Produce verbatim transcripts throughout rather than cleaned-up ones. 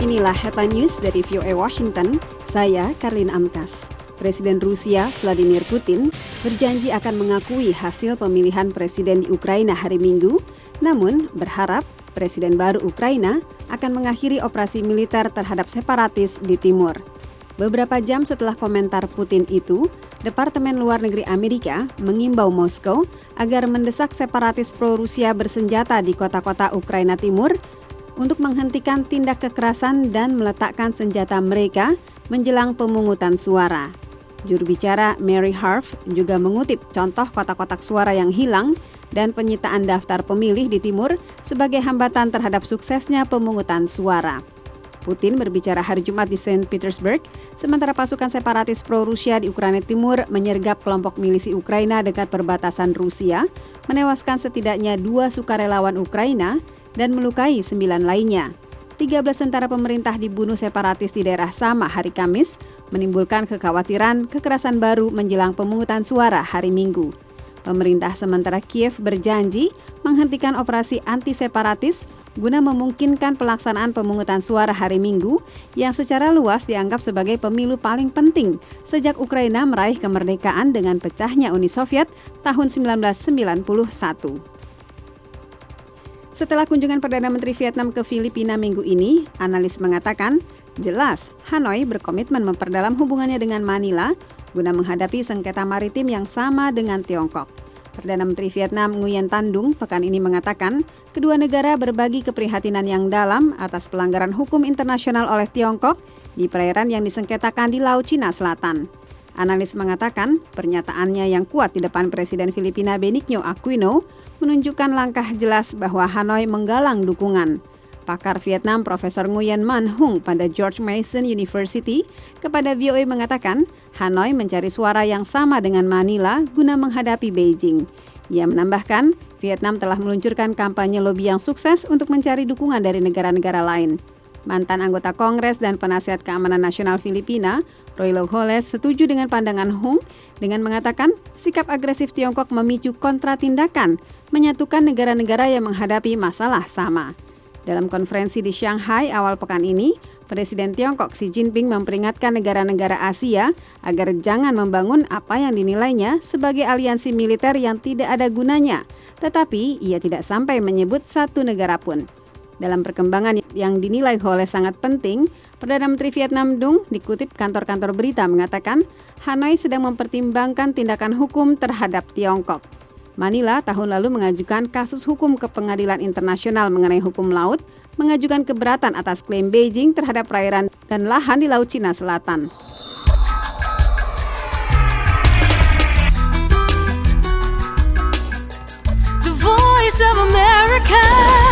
Inilah Headline News dari V O A Washington, saya Karlin Amkas. Presiden Rusia Vladimir Putin berjanji akan mengakui hasil pemilihan presiden di Ukraina hari Minggu, namun berharap presiden baru Ukraina akan mengakhiri operasi militer terhadap separatis di timur. Beberapa jam setelah komentar Putin itu, Departemen Luar Negeri Amerika mengimbau Moskow agar mendesak separatis pro-Rusia bersenjata di kota-kota Ukraina Timur untuk menghentikan tindak kekerasan dan meletakkan senjata mereka menjelang pemungutan suara. Juru bicara Mary Harf juga mengutip contoh kotak-kotak suara yang hilang dan penyitaan daftar pemilih di timur sebagai hambatan terhadap suksesnya pemungutan suara. Putin berbicara hari Jumat di Saint Petersburg, sementara pasukan separatis pro-Rusia di Ukraina Timur menyergap kelompok milisi Ukraina dekat perbatasan Rusia, menewaskan setidaknya dua sukarelawan Ukraina dan melukai sembilan lainnya. tiga belas tentara pemerintah dibunuh separatis di daerah Sama hari Kamis, menimbulkan kekhawatiran kekerasan baru menjelang pemungutan suara hari Minggu. Pemerintah sementara Kiev berjanji menghentikan operasi anti-separatis guna memungkinkan pelaksanaan pemungutan suara hari Minggu yang secara luas dianggap sebagai pemilu paling penting sejak Ukraina meraih kemerdekaan dengan pecahnya Uni Soviet tahun sembilan belas sembilan puluh satu. Setelah kunjungan Perdana Menteri Vietnam ke Filipina minggu ini, analis mengatakan jelas Hanoi berkomitmen memperdalam hubungannya dengan Manila guna menghadapi sengketa maritim yang sama dengan Tiongkok. Perdana Menteri Vietnam Nguyen Tan Dung pekan ini mengatakan kedua negara berbagi keprihatinan yang dalam atas pelanggaran hukum internasional oleh Tiongkok di perairan yang disengketakan di Laut Cina Selatan. Analis mengatakan pernyataannya yang kuat di depan Presiden Filipina Benigno Aquino menunjukkan langkah jelas bahwa Hanoi menggalang dukungan. Pakar Vietnam Profesor Nguyen Man Hung pada George Mason University kepada V O A mengatakan Hanoi mencari suara yang sama dengan Manila guna menghadapi Beijing. Ia menambahkan, Vietnam telah meluncurkan kampanye lobi yang sukses untuk mencari dukungan dari negara-negara lain. Mantan anggota Kongres dan penasihat keamanan nasional Filipina, Roylo Holes, setuju dengan pandangan Hung dengan mengatakan sikap agresif Tiongkok memicu kontratindakan, menyatukan negara-negara yang menghadapi masalah sama. Dalam konferensi di Shanghai awal pekan ini, Presiden Tiongkok Xi Jinping memperingatkan negara-negara Asia agar jangan membangun apa yang dinilainya sebagai aliansi militer yang tidak ada gunanya, tetapi ia tidak sampai menyebut satu negara pun. Dalam perkembangan yang dinilai oleh sangat penting, Perdana Menteri Vietnam Dung dikutip kantor-kantor berita mengatakan Hanoi sedang mempertimbangkan tindakan hukum terhadap Tiongkok. Manila tahun lalu mengajukan kasus hukum ke Pengadilan Internasional mengenai hukum laut, mengajukan keberatan atas klaim Beijing terhadap perairan dan lahan di Laut Cina Selatan. The Voice of America.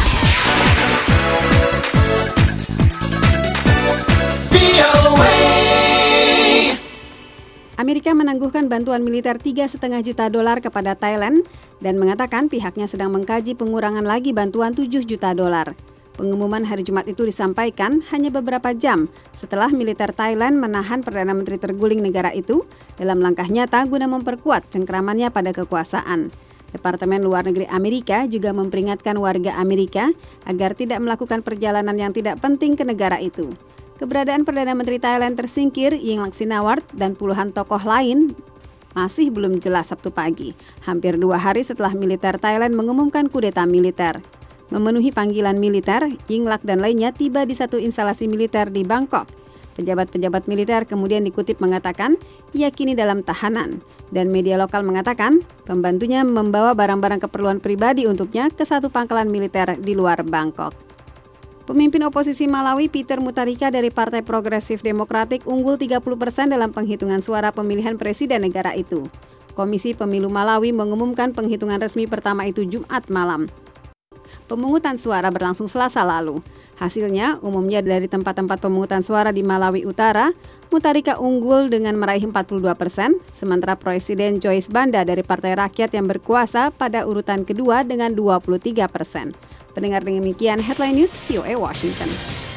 Amerika menangguhkan bantuan militer tiga koma lima juta dolar kepada Thailand dan mengatakan pihaknya sedang mengkaji pengurangan lagi bantuan tujuh juta dolar. Pengumuman hari Jumat itu disampaikan hanya beberapa jam setelah militer Thailand menahan Perdana Menteri terguling negara itu dalam langkah nyata guna memperkuat cengkramannya pada kekuasaan. Departemen Luar Negeri Amerika juga memperingatkan warga Amerika agar tidak melakukan perjalanan yang tidak penting ke negara itu. Keberadaan Perdana Menteri Thailand tersingkir, Yingluck Shinawatra, dan puluhan tokoh lain masih belum jelas Sabtu pagi, hampir dua hari setelah militer Thailand mengumumkan kudeta militer. Memenuhi panggilan militer, Yingluck dan lainnya tiba di satu instalasi militer di Bangkok. Pejabat-pejabat militer kemudian dikutip mengatakan ia kini dalam tahanan, dan media lokal mengatakan pembantunya membawa barang-barang keperluan pribadi untuknya ke satu pangkalan militer di luar Bangkok. Pemimpin oposisi Malawi Peter Mutharika dari Partai Progresif Demokratik unggul tiga puluh persen dalam penghitungan suara pemilihan presiden negara itu. Komisi Pemilu Malawi mengumumkan penghitungan resmi pertama itu Jumat malam. Pemungutan suara berlangsung Selasa lalu. Hasilnya umumnya dari tempat-tempat pemungutan suara di Malawi Utara, Mutharika unggul dengan meraih empat puluh dua persen, sementara Presiden Joyce Banda dari Partai Rakyat yang berkuasa pada urutan kedua dengan dua puluh tiga persen. Pendengar demikian Headline News V O A Washington.